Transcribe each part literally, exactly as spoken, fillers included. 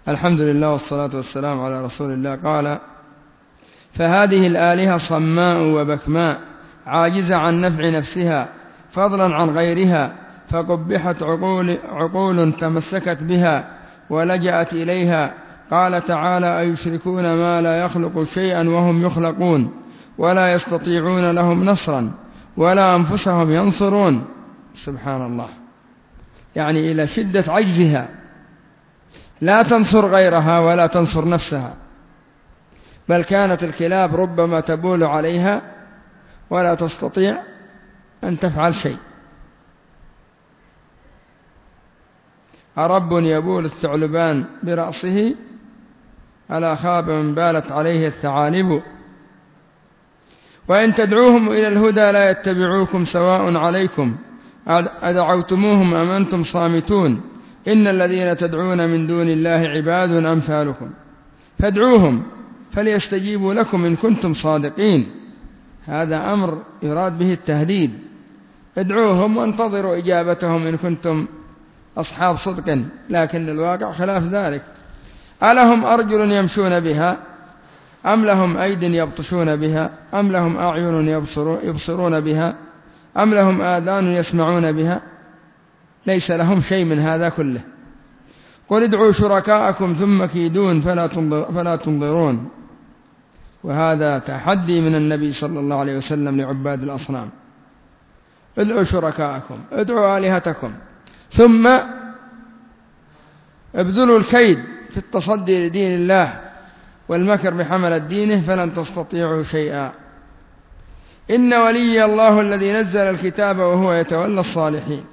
الحمد لله والصلاة والسلام على رسول الله. قال: فهذه الآلهة صماء وبكماء عاجزة عن نفع نفسها فضلا عن غيرها، فقبحت عقول, عقول تمسكت بها ولجأت إليها. قال تعالى: أيشركون ما لا يخلق شيئا وهم يخلقون ولا يستطيعون لهم نصرا ولا أنفسهم ينصرون. سبحان الله، يعني إلى شدة عجزها لا تنصر غيرها ولا تنصر نفسها، بل كانت الكلاب ربما تبول عليها ولا تستطيع أن تفعل شيء. أرب يبول الثعلبان برأسه ألا خاب من بالت عليه الثعالب. وإن تدعوهم إلى الهدى لا يتبعوكم سواء عليكم أدعوتموهم أم أنتم صامتون. إن الذين تدعون من دون الله عباد أمثالكم فادعوهم فليستجيبوا لكم إن كنتم صادقين. هذا أمر يراد به التهديد، ادعوهم وانتظروا إجابتهم إن كنتم أصحاب صدق، لكن الواقع خلاف ذلك. ألهم أرجل يمشون بها أم لهم أيد يبطشون بها أم لهم أعين يبصرون بها أم لهم آذان يسمعون بها؟ ليس لهم شيء من هذا كله. قل ادعوا شركاءكم ثم كيدون فلا, تنظر فلا تنظرون. وهذا تحدي من النبي صلى الله عليه وسلم لعباد الأصنام. ادعوا شركاءكم، ادعوا آلهتكم، ثم ابذلوا الكيد في التصدي لدين الله والمكر بحملة دينه فلن تستطيعوا شيئا. إن ولي الله الذي نزل الكتاب وهو يتولى الصالحين.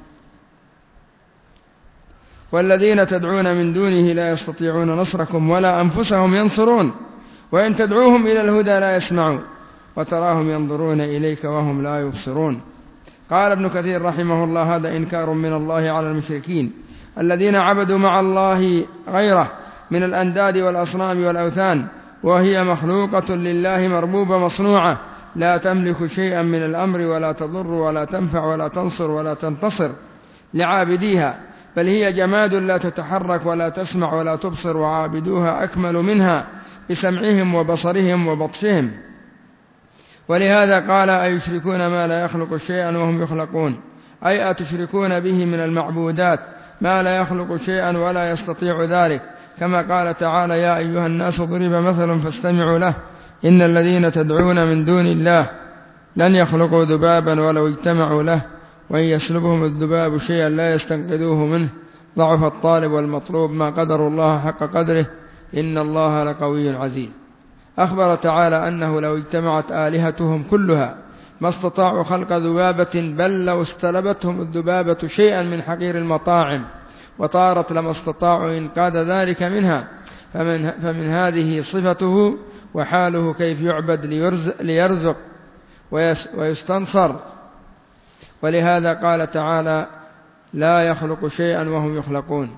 والذين تدعون من دونه لا يستطيعون نصركم ولا أنفسهم ينصرون. وإن تدعوهم إلى الهدى لا يسمعون وتراهم ينظرون إليك وهم لا يبصرون. قال ابن كثير رحمه الله: هذا إنكار من الله على المشركين الذين عبدوا مع الله غيره من الأنداد والأصنام والأوثان، وهي مخلوقة لله مربوبة مصنوعة لا تملك شيئا من الأمر ولا تضر ولا تنفع ولا تنصر ولا تنتصر لعابديها، بل هي جماد لا تتحرك ولا تسمع ولا تبصر، وعابدوها أكمل منها بسمعهم وبصرهم وبطشهم. ولهذا قال: أيشركون ما لا يخلق شيئا وهم يخلقون، أي أتشركون به من المعبودات ما لا يخلق شيئا ولا يستطيع ذلك، كما قال تعالى: يا أيها الناس ضرب مثل فاستمعوا له إن الذين تدعون من دون الله لن يخلقوا ذبابا ولو اجتمعوا له وإن يسلبهم الذباب شيئا لا يستنقذوه منه ضعف الطالب والمطلوب ما قدر الله حق قدره إن الله لقوي عزيز. أخبر تعالى أنه لو اجتمعت آلهتهم كلها ما استطاعوا خلق ذبابة، بل لو استلبتهم الذبابة شيئا من حقير المطاعم وطارت لما استطاعوا إنقاذ ذلك منها. فمن, فمن هذه صفته وحاله كيف يعبد ليرزق ويستنصر. ولهذا قال تعالى: لا يخلق شيئا وهم يخلقون،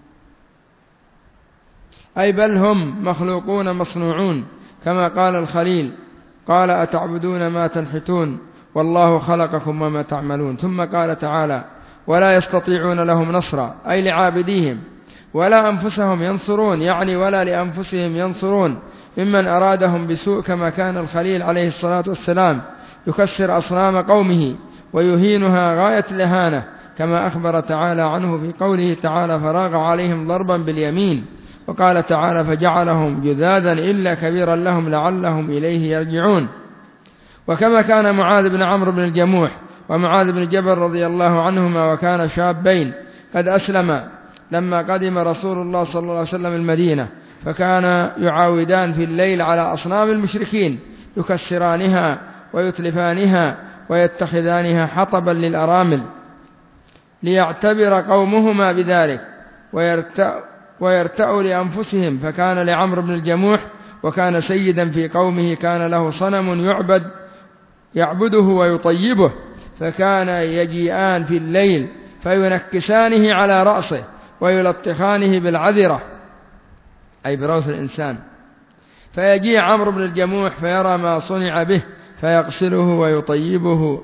أي بل هم مخلوقون مصنوعون، كما قال الخليل: قال: أتعبدون ما تنحتون والله خلقكم وما تعملون. ثم قال تعالى: ولا يستطيعون لهم نصرا، أي لعابديهم، ولا أنفسهم ينصرون، يعني ولا لأنفسهم ينصرون ممن أرادهم بسوء، كما كان الخليل عليه الصلاة والسلام يكسر أصنام قومه ويهينها غاية الإهانة، كما أخبر تعالى عنه في قوله تعالى: فراغ عليهم ضربا باليمين. وقال تعالى: فجعلهم جذاذا إلا كبيرا لهم لعلهم إليه يرجعون. وكما كان معاذ بن عمرو بن الجموح ومعاذ بن جبل رضي الله عنهما وكان شابين قد أسلم لما قدم رسول الله صلى الله عليه وسلم المدينة، فكان يعاودان في الليل على أصنام المشركين يكسرانها ويتلفانها ويتخذانها حطبا للأرامل ليعتبر قومهما بذلك ويرتأ ويرتأوا لأنفسهم. فكان لعمرو بن الجموح وكان سيدا في قومه كان له صنم يعبد يعبده ويطيبه، فكان يجيئان في الليل فينكسانه على رأسه ويلطخانه بالعذرة، أي بروث الإنسان. فيجيء عمرو بن الجموح فيرى ما صنع به فيغسله ويطيبه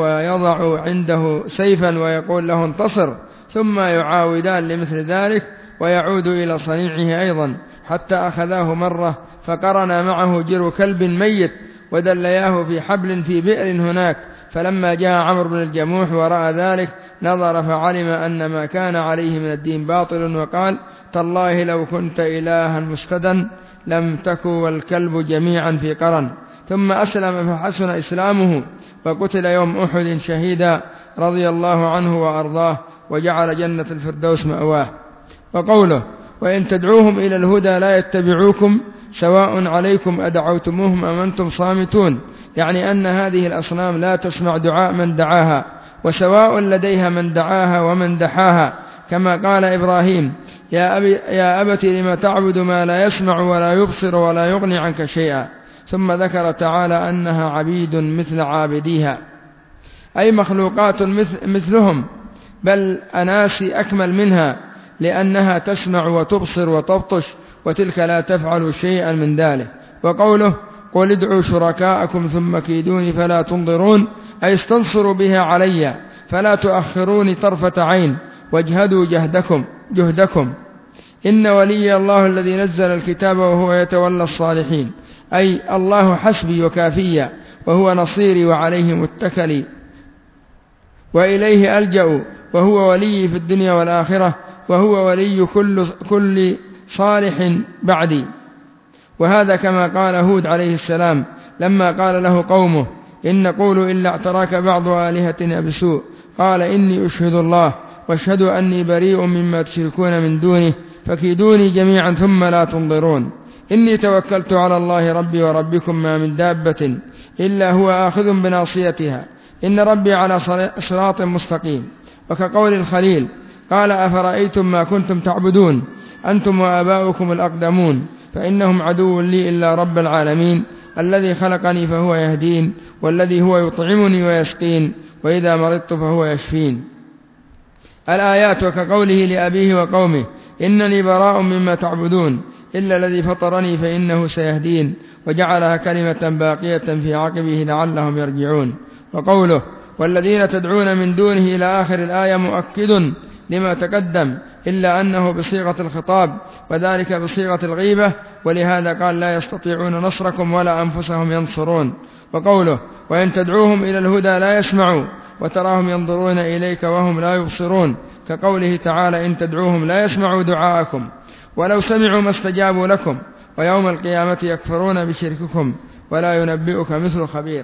ويضع عنده سيفا ويقول له: انتصر. ثم يعاودان لمثل ذلك ويعود إلى صنيعه أيضا، حتى أخذاه مرة فقرن معه جرو كلب ميت ودلياه في حبل في بئر هناك، فلما جاء عمرو بن الجموح ورأى ذلك نظر فعلم أن ما كان عليه من الدين باطل، وقال: تالله لو كنت إلها مستدا لم تكو والكلب جميعا في قرن. ثم أسلم فحسن إسلامه وقتل يوم أحد شهيدا رضي الله عنه وأرضاه، وجعل جنة الفردوس مأواه. وقوله: وإن تدعوهم إلى الهدى لا يتبعوكم سواء عليكم أدعوتموهم أم أنتم صامتون، يعني أن هذه الأصنام لا تسمع دعاء من دعاها، وسواء لديها من دعاها ومن دحاها، كما قال إبراهيم: يا, أبي يا أبت لم تعبد ما لا يسمع ولا يبصر ولا يغني عنك شيئا. ثم ذكر تعالى أنها عبيد مثل عابديها، أي مخلوقات مثلهم، بل أناسي أكمل منها، لأنها تسمع وتبصر وتبطش، وتلك لا تفعل شيئا من ذلك. وقوله: قل ادعوا شركاءكم ثم كيدوني فلا تنظرون، أي استنصروا بها علي فلا تؤخروني طرفة عين، واجهدوا جهدكم, جهدكم إن ولي الله الذي نزل الكتاب وهو يتولى الصالحين، أي الله حسبي وكافيا وهو نصيري وعليه متكلي وإليه ألجأ، وهو ولي في الدنيا والآخرة، وهو ولي كل, كل صالح بعدي. وهذا كما قال هود عليه السلام لما قال له قومه: إن نقول إلا اعتراك بعض آلهتنا بسوء، قال: إني أشهد الله واشهدوا أني بريء مما تشركون من دونه فكيدوني جميعا ثم لا تنظرون. إني توكلت على الله ربي وربكم ما من دابة إلا هو آخذ بناصيتها، إن ربي على صراط مستقيم. وكقول الخليل قال: أفرأيتم ما كنتم تعبدون أنتم وآباؤكم الأقدمون فإنهم عدو لي إلا رب العالمين الذي خلقني فهو يهدين، والذي هو يطعمني ويسقين، وإذا مرضت فهو يشفين. الآيات. وكقوله لأبيه وقومه: إنني براء مما تعبدون إلا الذي فطرني فإنه سيهدين، وجعلها كلمة باقية في عقبه لعلهم يرجعون. وقوله: والذين تدعون من دونه إلى آخر الآية مؤكد لما تقدم، إلا أنه بصيغة الخطاب، وذلك بصيغة الغيبة، ولهذا قال: لا يستطيعون نصركم ولا أنفسهم ينصرون. وقوله: وإن تدعوهم إلى الهدى لا يسمعوا وتراهم ينظرون إليك وهم لا يبصرون، كقوله تعالى: إن تدعوهم لا يسمعوا دعاءكم ولو سمعوا ما استجابوا لكم ويوم القيامة يكفرون بشرككم ولا ينبئك مثل خبير.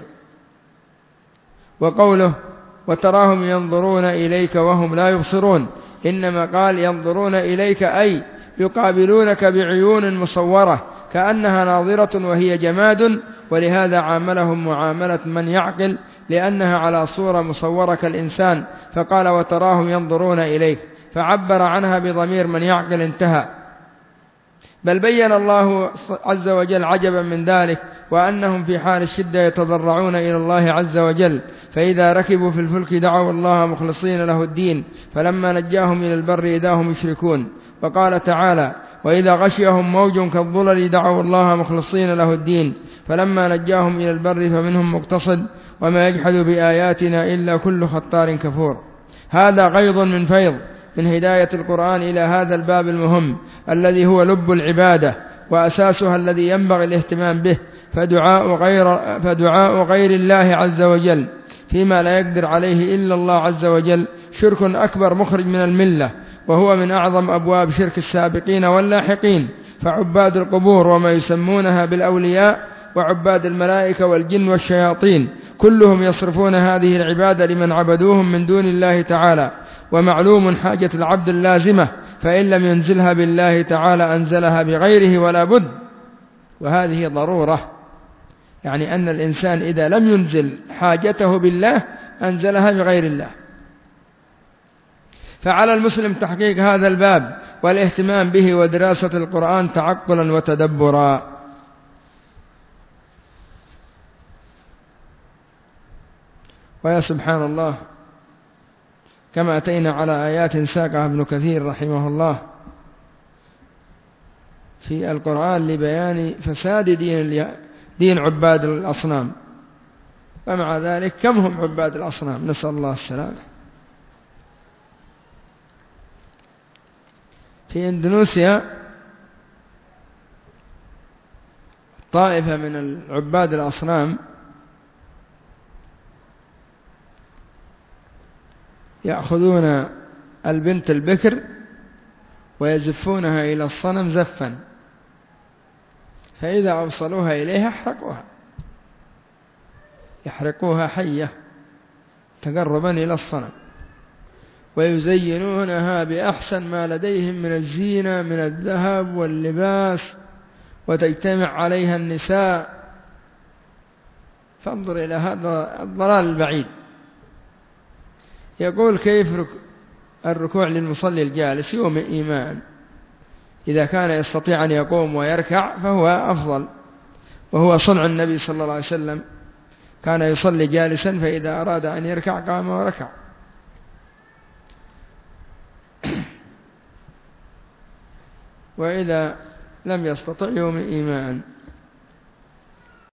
وقوله: وتراهم ينظرون إليك وهم لا يبصرون، إنما قال ينظرون إليك أي يقابلونك بعيون مصورة كأنها ناظرة وهي جماد، ولهذا عاملهم معاملة من يعقل لأنها على صورة مصورة كالإنسان، فقال: وتراهم ينظرون إليك، فعبر عنها بضمير من يعقل انتهى. بل بين الله عز وجل عجبا من ذلك، وأنهم في حال الشدة يتضرعون إلى الله عز وجل، فإذا ركبوا في الفلك دعوا الله مخلصين له الدين، فلما نجاهم إلى البر إذا هم يشركون. وقال تعالى: وإذا غشيهم موج كالظلل دعوا الله مخلصين له الدين، فلما نجاهم إلى البر فمنهم مقتصد وما يجحد بآياتنا إلا كل ختار كفور. هذا غيض من فيض من هداية القرآن إلى هذا الباب المهم الذي هو لب العبادة وأساسها الذي ينبغي الاهتمام به، فدعاء غير, فدعاء غير الله عز وجل فيما لا يقدر عليه إلا الله عز وجل شرك أكبر مخرج من الملة، وهو من أعظم أبواب شرك السابقين واللاحقين. فعباد القبور وما يسمونها بالأولياء وعباد الملائكة والجن والشياطين كلهم يصرفون هذه العبادة لمن عبدوهم من دون الله تعالى، ومعلوم حاجة العبد اللازمة، فإن لم ينزلها بالله تعالى أنزلها بغيره ولا بد. وهذه ضرورة، يعني أن الإنسان إذا لم ينزل حاجته بالله أنزلها بغير الله. فعلى المسلم تحقيق هذا الباب والاهتمام به ودراسة القرآن تعقلا وتدبرا. ويا سبحان الله، كما أتينا على آيات ساقها ابن كثير رحمه الله في القرآن لبيان فساد دين, دين عباد الأصنام، ومع ذلك كم هم عباد الأصنام؟ نسأل الله السلامة. في إندونيسيا طائفة من العباد الأصنام يأخذون البنت البكر ويزفونها إلى الصنم زفا، فإذا أوصلوها إليها احرقوها، يحرقوها حية تقربا إلى الصنم، ويزينونها بأحسن ما لديهم من الزينة من الذهب واللباس، وتجتمع عليها النساء. فانظر إلى هذا الضلال البعيد. يقول كيف الركوع للمصلي الجالس؟ يوم إيمان، إذا كان يستطيع أن يقوم ويركع فهو أفضل، وهو صنع النبي صلى الله عليه وسلم، كان يصلي جالسا فإذا أراد أن يركع قام وركع. وإذا لم يستطع يوم إيمان.